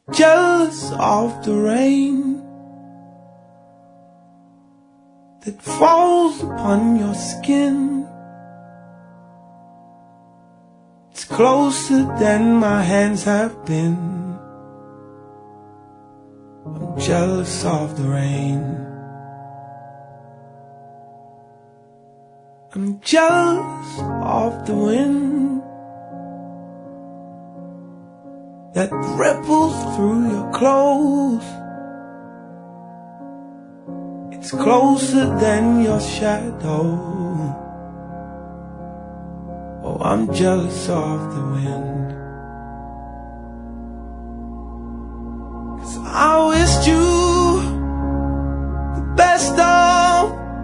jealous of the rain that falls upon your skin. It's closer than my hands have been. I'm jealous of the rain. I'm jealous of the wind that ripples through your clothes. It's closer than your shadow. Oh, I'm jealous of the wind, 'cause I wished you the best of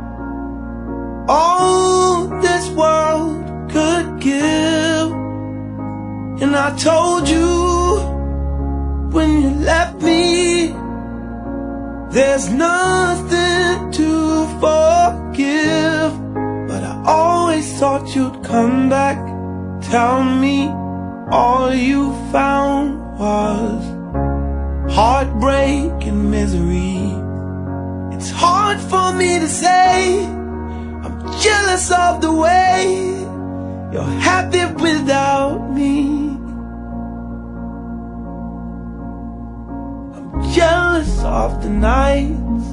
all this world could give. And I told you when you left me, there's nothing to forgive. But I always thought you'd come back, tell me all you found was heartbreak and misery. It's hard for me to say I'm jealous of the way you're happy without me. I'm jealous of the nights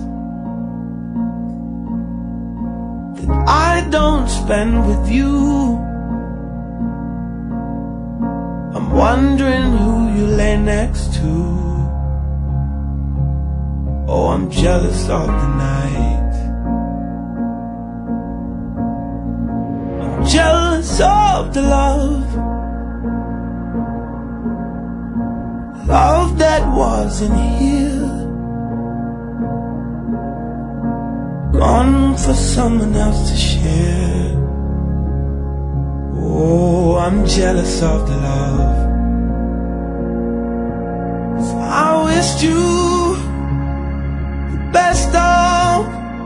that I don't spend with you. I'm wondering who you lay next to. Oh, I'm jealous of the night. I'm jealous of the love that wasn't here, gone for someone else to share. Oh, I'm jealous of the love. 'Cause I wished you the best of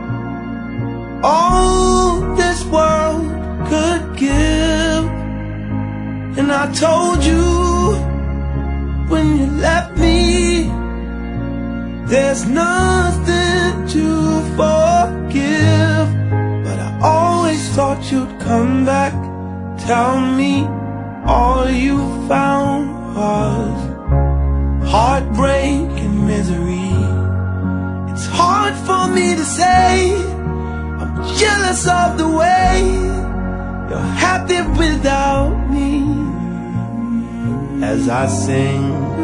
all this world could give. And I told you when you left me, there's nothing to forgive. But I always thought you'd come back, tell me all you found was heartbreak and misery. It's hard for me to say I'm jealous of the way you're happy without me. As I sing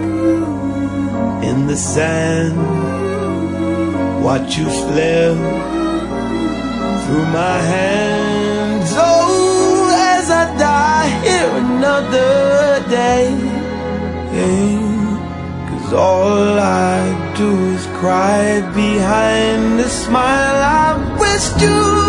in the sand, watch you slip through my hands. Oh, as I die here another day, 'cause all I do is cry behind a smile. I wished you